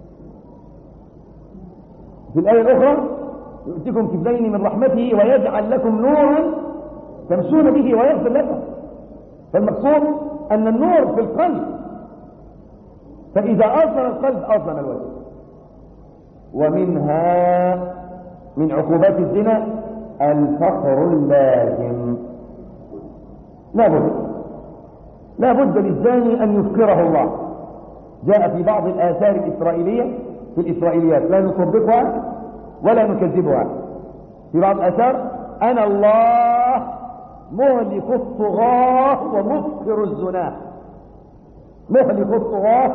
في الآية الأخرى: يؤتكم كفلين من رحمته ويجعل لكم نورا تمشون به ويغفر لكم. فالمقصود أن النور في القلب، فإذا أظلم القلب أظلم الوجه. ومنها من عقوبات الزنا الفقر اللازم. لا بد للزاني أن يفقره الله. جاء في بعض الآثار الإسرائيلية في الإسرائيليات، لا نصدقها ولا نكذبها، في بعض الآثار: أنا الله مهلك الطغاة ومفقر الزنا. مهلك الطغاة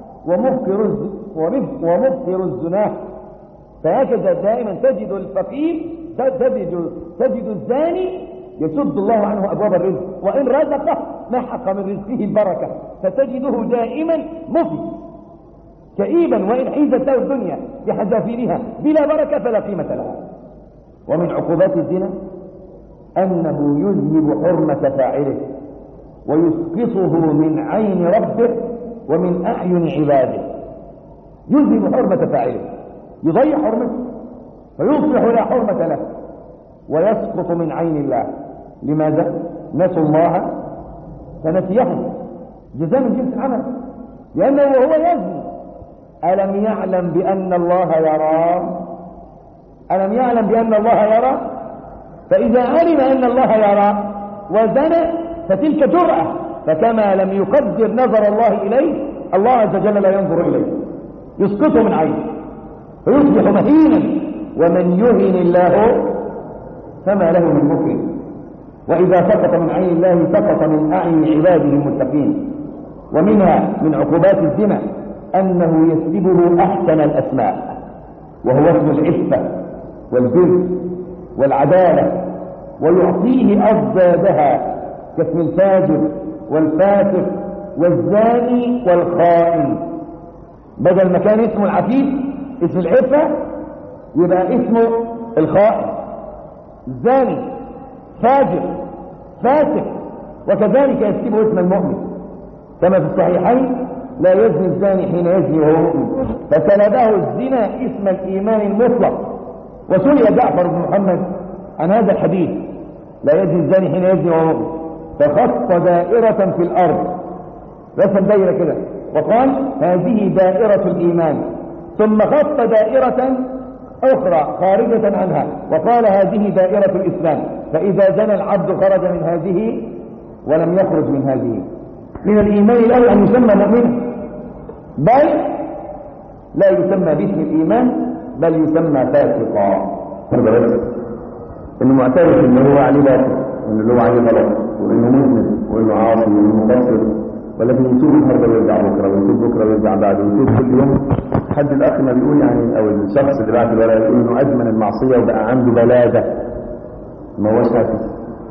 ومفقر الزنا. فهكذا دائما تجد الفقير، تجد الزاني يسد الله عنه أبواب الرزق، وإن رزقه محق من رزقه البركة، فتجده دائما مفلس كئيبا، وإن حيزت له الدنيا بحذافيرها بلا بركة فلا قيمة لها. ومن عقوبات الزنا أنه يذهب حرمة فاعله ويسقطه من عين ربه ومن أعين عباده. يذهب حرمة فاعله، يضيع حرمته فيصبح لا حرمة له ويسقط من عين الله. لماذا؟ نسوا الله فنسيهم، جزاء من جنس العمل. لأنه وهو يزني ألم يعلم بأن الله يراه؟ ألم يعلم بأن الله يراه؟ فإذا علم أن الله يراه وزنى فتلك جرأة، فكما لم يقدر نظر الله إليه، الله عز وجل لا ينظر إليه، يسقطه من عينه فيصبح مهينا. ومن يهن الله فما له من مكرم. وإذا سقط من عين الله سقط من أعين عباده المتقين. ومنها من عقوبات الزنا أنه يسلبه أحسن الأسماء، وهو اسم العفة والبر والعدالة، ويعطيه أضدادها كاسم الفاجر والفاسق والزاني والخائن. بدل ما كان اسمه العفيف اسم العفة يبقى اسمه الخائن، الزاني، فاجر، فاسق. وكذلك يسلبه اسم المؤمن، كما في الصحيحين: لا يزني الزاني حين يزني وهو مؤمن. فسلبه الزنا اسم الإيمان المطلق. وسئل جعفر بن محمد عن هذا الحديث لا يزني الزاني حين يزني وهو مؤمن. فخط دائرة في الأرض، رسم دائرة كده وقال هذه دائرة الإيمان، ثم خط دائرة أخرى خارجة عنها وقال هذه دائرة الإسلام. فإذا زنى العبد خرج من هذه ولم يخرج من هذه. من الإيمان له أن يسمى مؤمنا، بل لا يسمى باسم الإيمان، بل يسمى فاسقا. إنه معترف إنه هو عليه باطل، إنه هو عليه غلط، وإنه مذنب، وإنه عاصي، وإنه مقصر، ولكن يتوب النهارده ويرجع بكره، ويتوب بكره ويرجع بعده، ويتوب كل يوم. حد الأخ ما بيقول يعني، أو الشخص اللي بعت الورقة يقول إنه أدمن المعصية وبقى عنده بلادة، ما هوش حاسس.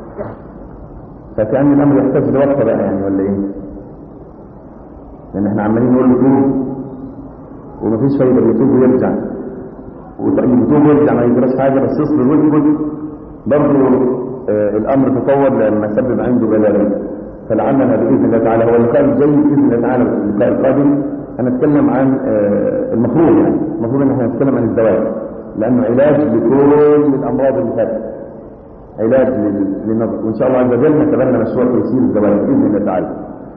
فكأن الأمر يحتاج لوقت بقى يعني، ولا إيه؟ لأن إحنا عمالين نقول له توب ومفيش فايدة، بيتوب ويرجع، ويتوب ويرجع ما يجراش حاجة، بس يصبر ويثبت. برضه الأمر تطور لما سبب عنده بلادة. فلعلنا بإذن الله تعالى هو اللقاء الجاي بإذن الله تعالى، اللقاء القادم هنتكلم عن المفروض يعني، المفروض ان احنا نتكلم عن الزواج، لانه علاج لكل الامراض اللي فاتت، علاج للنظر. وان شاء الله عز وجل نتبنى مشروع تيسير الزواج باذن الله تعالى.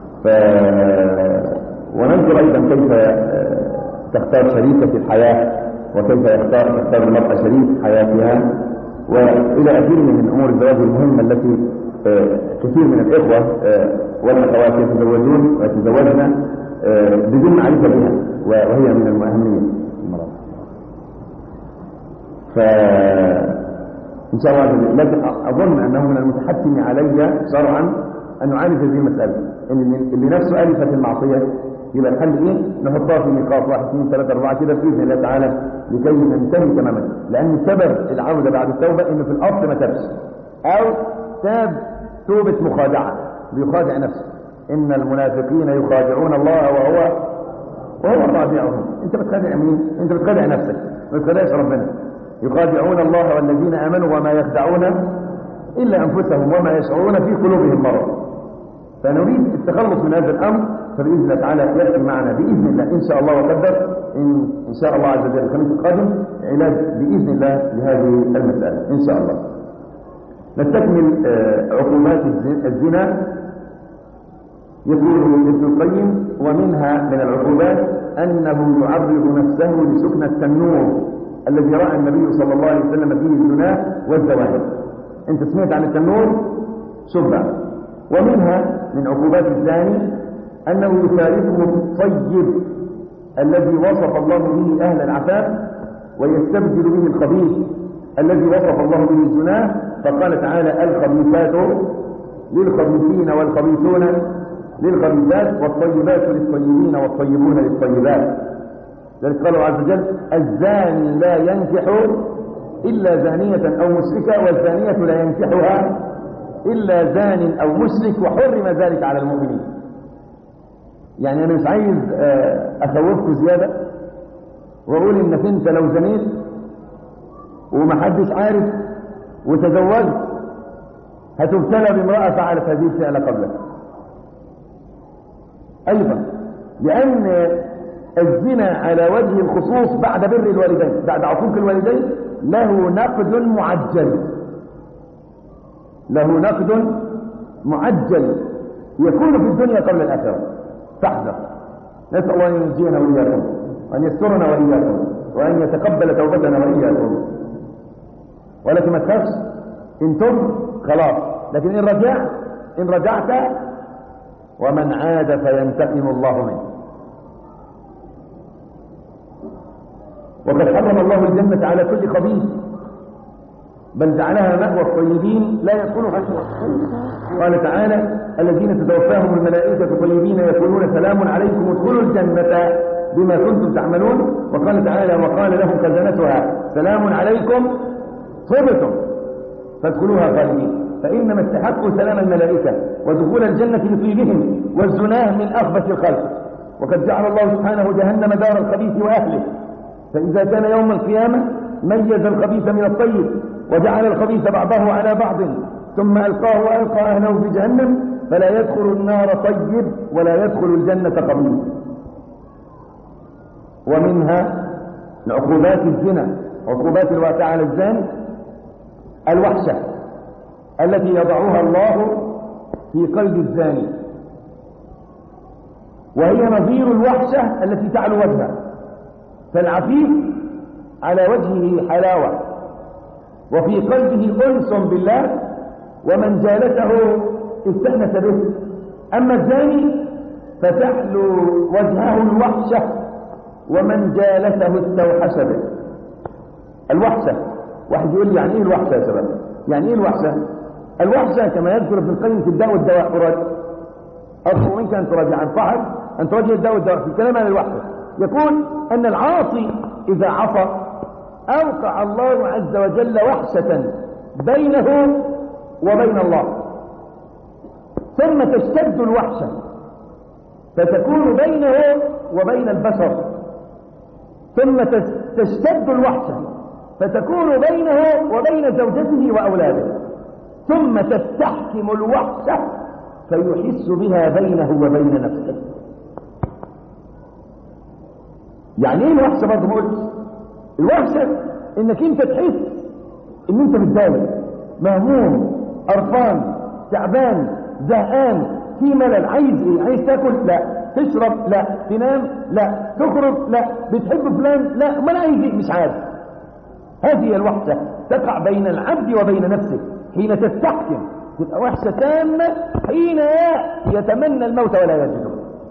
وننظر ايضا كيف تختار شريكة الحياة، وكيف تختار المرأة شريك حياتها، والى اخره من امور الزواج المهمة التي كثير من الاخوة والاخوات يتزوجون ويتزوجن بدون معرفة بها، وهي من المهمية. فإن شاء الله، لكن أظن أنه من المتحتم علي شرعا أن نعالج هذه المسألة، إن اللي نفسه ألفت المعصية يبقى الحل إيه؟ نحطها في نقاط 1 2 3 4 كده بإذن الله تعالى لكي ننتهي تماما. لأن سبب العودة بعد التوبة إنه في الأصل ما تابش، أو تاب توبة مخادعة، بيخادع نفسه. إن المنافقين يخادعون الله وهو خادعهم. أنت بتخادع مين؟ أنت بتخادع نفسك، ما بتخادعش ربنا. يخادعون الله والذين آمنوا وما يخدعون إلا أنفسهم وما يشعرون في قلوبهم مرض. فنريد التخلص من هذا الأمر، فبإذن الله تعالى يأتي معنا بإذن الله إن شاء الله وقدر إن شاء الله عز وجل الخميس القادم علاج بإذن الله لهذه المسألة إن شاء الله. نستكمل عقوبات الزنا. يقول ابن القيم: ومنها من العقوبات أنه يعرض نفسه لسكن التنور الذي رأى النبي صلى الله عليه وسلم فيه الزنا والزواج. انت سمعت عن التنور؟ شبع. ومنها من عقوبات الزاني أنه يشاركه الطيب الذي وصف الله به أهل العفاف، ويستبدل به الخبيث الذي وصف الله به الزنا. فقال تعالى: الخبيثات للخبيثين والخبيثون للخبيثات والطيبات للطيبين والطيبون للطيبات. ذلك قال عز وجل: الزاني لا ينكح إلا زانية أو مشركة، والزانية لا ينكحها إلا زان أو مشرك، وحرم ذلك على المؤمنين. يعني أنا مش عايز أخوفكم زيادة وأقول إنك أنت لو زنيت ومحدش عارف وتزوجت هتبتلى بامرأة فعلت هذه الفعلة قبلك أيضا، لأن الزنا على وجه الخصوص بعد بر الوالدين، بعد عقوق الوالدين، له نقد معجل، له نقد معجل يكون في الدنيا قبل الآخرة. فاحذر. نسأل الله أن ينجينا وإياكم، وأن يسترنا وإياكم، وأن يتقبل توبتنا وإياكم. ولكن ما تخافش، إن تب خلاص، لكن إن رجعت ومن عاد فينتقم الله منه. وقد حرم الله الجنة على كل خبيث، بل جعلها مأوى الطيبين لا يدخلها قال تعالى: الذين تتوفاهم الملائكة طيبين يقولون سلام عليكم ادخلوا الجنة بما كنتم تعملون. وقال تعالى: وقال لهم خزنتها سلام عليكم طبتم فادخلوها خالدين. فإنما استحقوا سلام الملائكة ودخول الجنة لطيبهم، والزناه من أخبث الخلق. وقد جعل الله سبحانه جهنم دار الخبيث وأهله، فإذا كان يوم القيامة ميز الخبيث من الطيب، وجعل الخبيث بعضه على بعض، ثم ألقاه وألقى أهله في جهنم، فلا يدخل النار طيب ولا يدخل الجنة خبيث. ومنها عقوبات الزنا، عقوبات الواقعة على الزاني: الوحشة، التي يضعها الله في قلب الزاني، وهي نظير الوحشة التي تعلو وجهه. فالعفيف على وجهه حلاوة وفي قلبه أنس بالله، ومن جالته استأنس به. أما الزاني فتحلو وجهه الوحشة، ومن جالته استوحش به. الوحشة، واحد يقول لي يعني ايه الوحشة يا شباب؟ يعني ايه الوحشة؟ الوحشة كما يذكر ابن القيم في الداء والدواء، أرجو منك أن تراجع عن صاحب أن تراجع الداء والدواء في الكلام عن الوحشة. يقول أن العاصي إذا عصى أوقع الله عز وجل وحشة بينه وبين الله، ثم تشتد الوحشة فتكون بينه وبين البشر، ثم تشتد الوحشة فتكون بينه وبين زوجته وأولاده، ثم تستحكم الوحشة فيحس بها بينه وبين نفسه. يعني ايه الوحشة؟ برضه ما قلتش. الوحشة انك انت تحس ان انت متضايق، مهموم، قرفان، تعبان، زهقان، في ملل، عايز ايه؟ عايز تاكل؟ لا. تشرب؟ لا. تنام؟ لا. تخرج؟ لا. بتحب فلان؟ لا. ما عايز ايه؟ مش عارف. هذه الوحشة تقع بين العبد وبين نفسه حين تستحكم، تبقى وحشة تامة حين يتمنى الموت ولا يجده.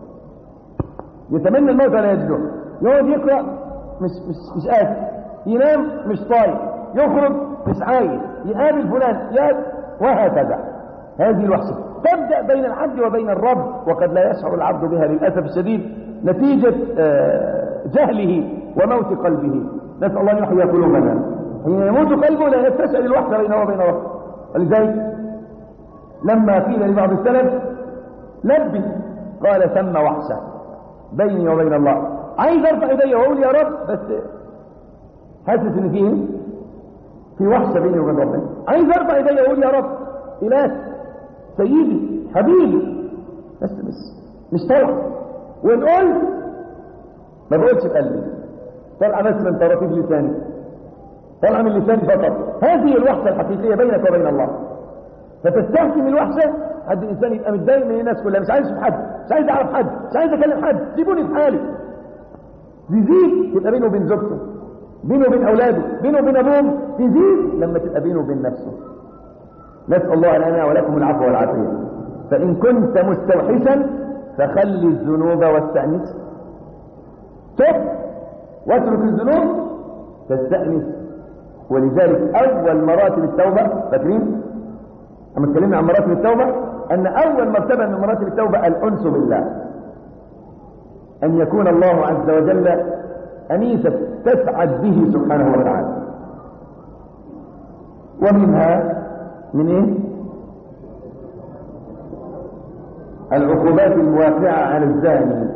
يتمنى الموت ولا يجده، يقعد يقرأ مش قادر، ينام مش طايق، يخرج مش عايز، يقابل فلان وهكذا. هذه الوحشة تبدأ بين العبد وبين الرب، وقد لا يشعر العبد بها للأسف الشديد نتيجة جهله وموت قلبه. نسأل الله أن يحيي قلوبنا. حين يموت قلبه لا يستشعر الوحدة بينه وبين ربه. ولذلك لما قيل لبعض السلف لبي قال ثم وحشة بيني وبين الله، عايز ارفع ايدي واقول يا رب، بس حاسس ان في وحشة بيني وبين ربنا. عايز ارفع ايدي واقول يا رب إله سيدي حبيبي، بس مش طالع. وان قلت ما بقولش بقلبي، طالعه بس من طرفي لساني، طالعه من لساني فقط. هذه الوحشة الحقيقية بينك وبين الله. فتستحكم الوحشة حد الانسان يبقى متضايق من الناس كلها، مش عايز اشوف حد، مش عايز اعرف حد، مش عايز اكلم حد، سيبوني في حالي. يزيد تبقى بينه وبين زوجته، بينه وبين اولاده، بينه وبين ابوهم. تزيد لما تبقى بينه وبين نفسه. نسأل الله لنا ولكم العفو والعافية. فإن كنت مستوحشا فخلي الذنوب واستأنس. تب واترك الذنوب تستأنس. ولذلك أول مراتب التوبة، فاكرين أما اتكلمنا عن مراتب التوبة أن أول مرتبة من مراتب التوبة الأنس بالله، أن يكون الله عز وجل أنيسا تسعد به سبحانه وتعالى. ومنها من ايه؟ العقوبات الموافعة على الزاني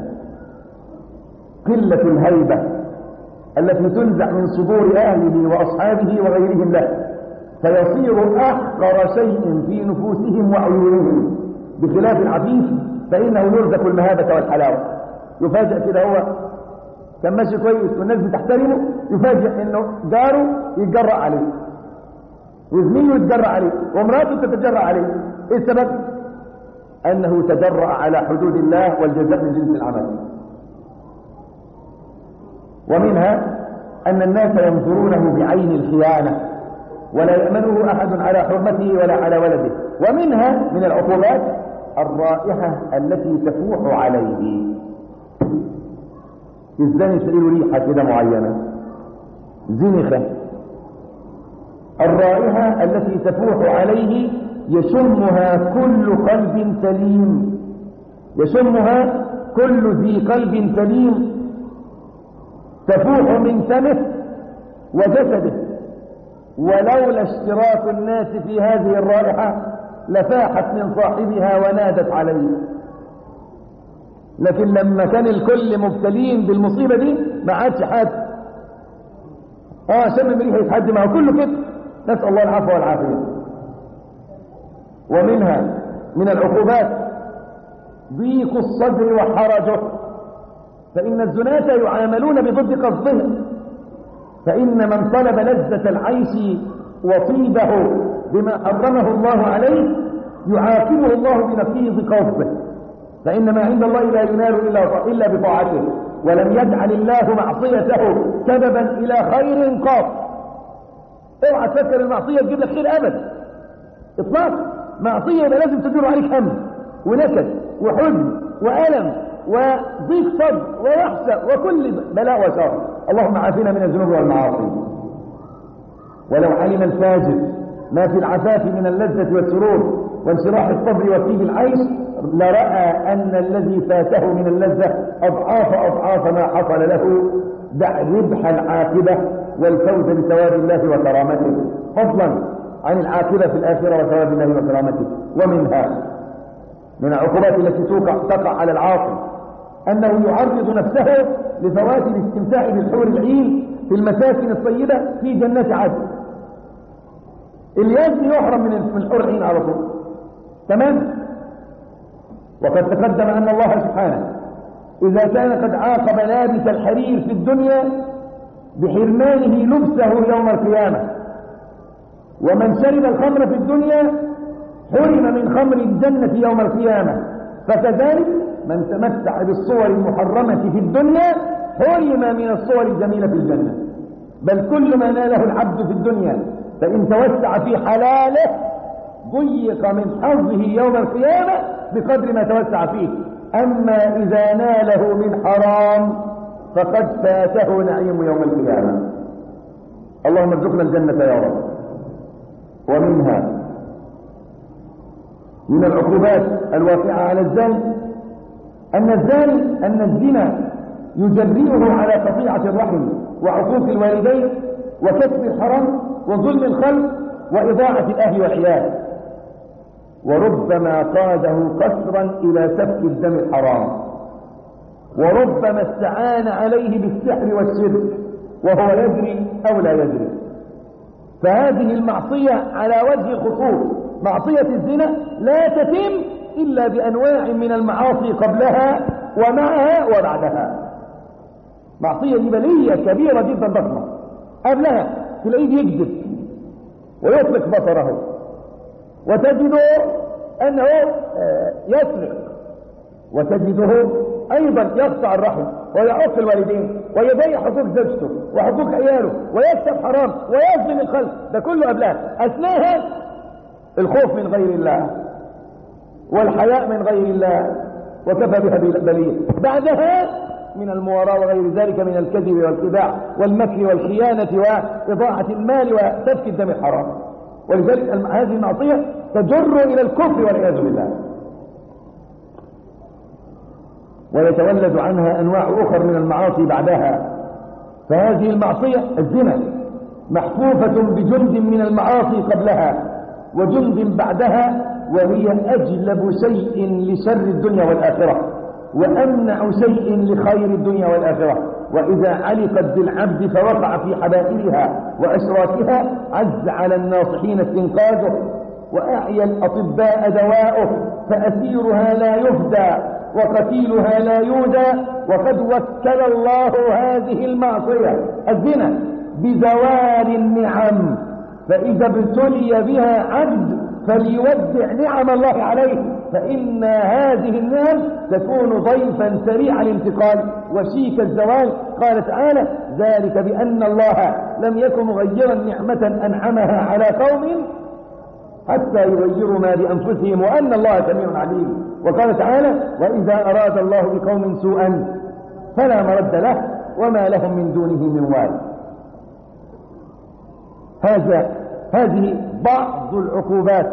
قلة الهيبة التي تنزع من صدور أهله وأصحابه وغيرهم له، فيصير أحقر شيء في نفوسهم وعيونهم، بخلاف العفيف فإنه يرزق المهابة والحلاوة. يفاجئ كده هو كان ماشي كويس والناس بتحترمه، يفاجئ انه جاره يتجرأ عليه، وزميله يتجرأ عليه، وامراته تتجرأ عليه. ايه السبب؟ انه تجرأ على حدود الله والجزاء من جنس العمل. ومنها ان الناس ينظرونه بعين الخيانة ولا يأمنه احد على حرمته ولا على ولده. ومنها من العقوبات الرائحة التي تفوح عليه. الزاني تلاقيه ريحة كده معينة زنخة، الرائحة التي تفوح عليه يشمها كل قلب سليم، يشمها كل ذي قلب سليم، تفوح من فمه وجسده. ولولا اشتراك الناس في هذه الرائحة لفاحت من صاحبها ونادت عليه. لكن لما كان الكل مبتلين بالمصيبة دي ما عادش حد شم بريحة حد، ما هو كله كده. نسأل الله العفو والعافية. ومنها من العقوبات ضيق الصدر وحرجه، فإن الزناة يعاملون بضد قصدهم، فإن من طلب لذة العيش وطيبه بما حرمه الله عليه يعاقبه الله بنقيض قصده، فإن ما عند الله لا ينال إلا بطاعته، ولم يجعل الله معصيته سببا إلى خير قط. اوعى تفكر المعصية تجيب لك خير أبدا إطلاق. معصية يبقى لازم تدور عليك هم ونكد وحزن وألم وضيق صدر ووحشة وكل بلاء وشر. اللهم عافنا من الذنوب والمعاصي. ولو علم الفاجر ما في العفاف من اللذة والسرور وانشراح الصبر وطيب العيش لرأى أن الذي فاته من اللذة أضعاف ما حصل له، دع ربح العاقبة والفوز بثواب الله وكرامته، فضلا عن العاقبة في الآخرة وثواب الله وكرامته. ومنها من العقوبات التي تقع على العاصي أنه يعرض نفسه لفوات الاستمتاع بالحور العين في المساكن الطيبة في جنات عدن. اللي يزني يحرم من الحور العين على طول. تمام. وقد تقدم أن الله سبحانه إذا كان قد عاقب لابس الحرير في الدنيا بحرمانه لبسه يوم القيامة، ومن شرب الخمر في الدنيا حرم من خمر الجنة يوم القيامة، فكذلك من تمتع بالصور المحرمة في الدنيا حرم من الصور الجميلة في الجنة. بل كل ما ناله العبد في الدنيا فإن توسع في حلاله ضيق من حظه يوم القيامة بقدر ما توسع فيه. أما إذا ناله من حرام فقد فاته نعيم يوم القيامة. اللهم ارزقنا الجنة يا رب. ومنها من العقوبات الواقعة على الزاني أن الزنا يجرئه على قطيعة الرحم وعقوق الوالدين وكسب الحرام وظلم الخلق وإضاعة الأهل والعيال، وربما قاده قسرا إلى سفك الدم الحرام، وربما استعان عليه بالسحر والشرك وهو يدري أو لا يدري. فهذه المعصية على وجه الخصوص معصية الزنا لا تتم إلا بأنواع من المعاصي قبلها ومعها وبعدها. معصية جبلية كبيرة جدا ضخمة. قبلها تلاقيه يكذب ويطلق بصره، وتجده أنه يسرق، وتجده أيضا يقطع الرحم ويعق الوالدين ويضيع حقوق زوجته وحقوق عياله ويكسب حرام ويظلم الخلق. ده كله قبلها. أثناها الخوف من غير الله والحياء من غير الله وكفى بها بلية. بعدها من المواراة وغير ذلك من الكذب والخداع والمكر والخيانة وإضاعة المال وسفك الدم الحرام. ولذلك هذه المعصية تجر إلى الكفر والعياذ بالله. ويتولد عنها أنواع أخرى من المعاصي بعدها. فهذه المعصية الزنا محفوفة بجند من المعاصي قبلها وجند بعدها، وهي أجلب شيء لشر الدنيا والآخرة وأمنع شيء لخير الدنيا والآخرة. وإذا علقت بالعبد فوقع في حبائلها وأشراكها عز على الناصحين استنقاذه، وأعيا الأطباء دواؤه، فأسيرها لا يفدى وقتيلها لا يودى. وقد وكل الله هذه المعصية الزنا بزوال النعم، فإذا ابتلي بها عبد فليودع نعم الله عليه، فإن هذه النعم تكون ضيفا سريع الانتقال وشيك الزوال. قال تعالى: ذلك بأن الله لم يكن مغيرا نعمة أنعمها على قوم حتى يغيروا ما بأنفسهم وأن الله سميع عليم. وقال تعالى: وإذا أراد الله بقوم سوءا فلا مرد له وما لهم من دونه من وال. هذه بعض العقوبات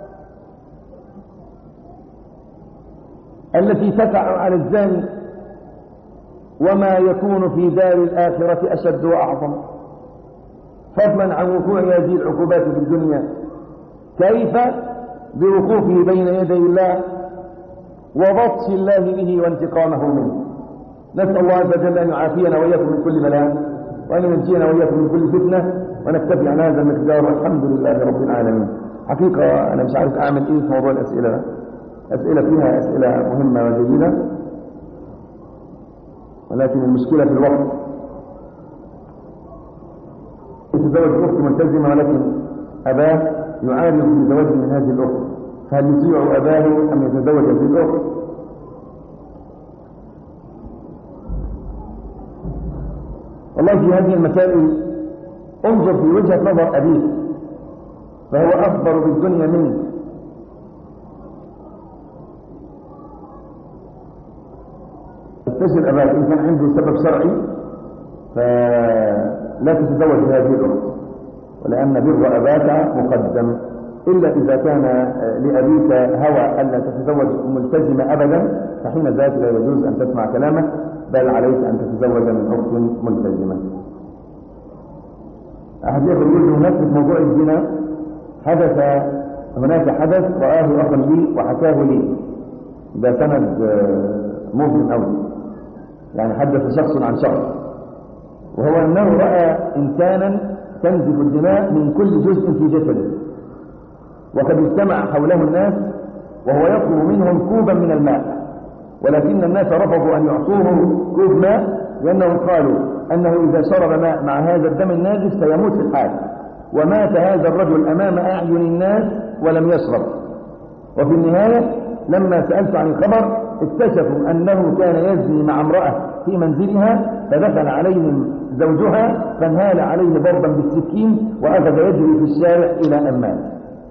التي تقع على الزاني، وما يكون في دار الآخرة أشد وأعظم، فضلا عن وقوع هذه العقوبات في الدنيا. كيف؟ بوقوفه بين يدي الله وبطش الله به وانتقامه منه. نسأل الله عز وجل أن يعافينا وإياكم من كل بلاء، وأن ينجينا وإياكم من كل فتنة، ونكتفي عن هذا المقدار والحمد لله رب العالمين. حقيقة أنا مش عارف أعمل إيه في موضوع الأسئلة ده. أسئلة فيها أسئلة مهمة وجيدة، ولكن المشكلة في الوقت. يتزوج أخت ملتزمة ولكن أباه يعارض في زواج من هذه الأخت، هل يطيع أباه أم يتزوج هذه الأخت؟ والله في هذه المسائل انظر في وجهة نظر أبيك، فهو أخبر بالدنيا منك. استشر أباك إن كان عنده سبب شرعي فلا تتزوج هذه الأخت، ولأن بر أباك مقدم، إلا إذا كان لأبيك هوى ألا تتزوج ملتزمة أبدا، فحين ذلك لا يجوز أن تسمع كلامه، بل عليك أن تتزوج من أخت ملتزمة. أحد يقول بمناسبة موضوع الزنا، هناك حدث رآه أخ لي وحكاه لي، ده سند مظلم أوي، يعني حدث شخص عن شخص، وهو أنه رأى إنسانا تنزف الدماء من كل جزء في جسده، وقد اجتمع حوله الناس وهو يطلب منهم كوبا من الماء، ولكن الناس رفضوا أن يعطوه كوب ماء، لأنهم قالوا أنه إذا شرب ماء مع هذا الدم النازف سيموت في الحال. ومات هذا الرجل أمام أعين الناس ولم يشرب. وفي النهاية لما سألت عن الخبر اكتشفوا أنه كان يزني مع امرأة في منزلها، فدخل عليهم زوجها فانهال عليه ضربا بالسكين وأخذ يجري في الشارع إلى أن مات.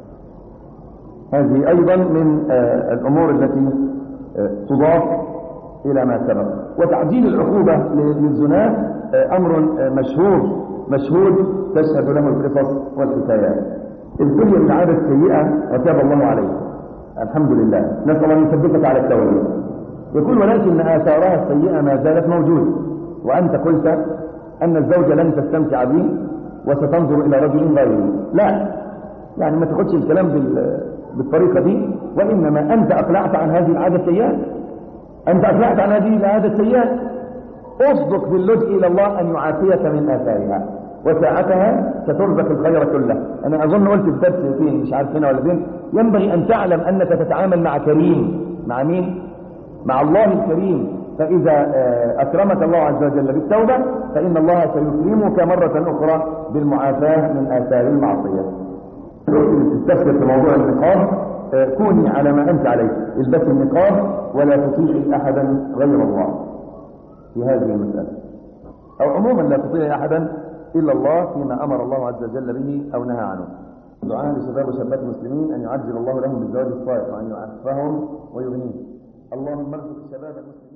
هذه أيضا من الأمور التي تضاف إلى ما سبق. وتعجيل العقوبة للزنا أمر مشهود تشهد له القصص والحكايات. ابتلي بالعادة السيئة وتاب الله عليه، الحمد لله، نسأل الله أن يثبتك على التوبة. يقول ولكن آثارها السيئة ما زالت موجودة، وأنت قلت أن الزوجة لن تستمتع به وستنظر إلى رجل غيره. لا، يعني ما تاخدش الكلام بالطريقة دي، وإنما أنت أقلعت عن هذه العادة السيئة، أصدق باللجوء إلى الله أن يعافيك من آثارها، وساعتها سترزق الخير كله. أنا أظن قلت الدرس فين، مش عارف هنا ولا فين، ينبغي أن تعلم أنك تتعامل مع كريم. مع مين؟ مع الله الكريم. فإذا أكرمك الله عز وجل بالتوبة فإن الله سيكرمك مرة أخرى بالمعافاة من آثار المعصية. تستفسر في موضوع النقاب، كوني على ما أنت عليه، البس النقاب ولا تطيعي أحدا غير الله في هذه المسألة، أو عموما لا تطيعي أحدا إلا الله فيما أمر الله عز وجل به أو نهى عنه. دعاء لشباب وشابات المسلمين أن يعجل الله لهم بالزواج الصالح وأن يعفهم ويغنيهم. اللهم ارزق الشباب المسلمين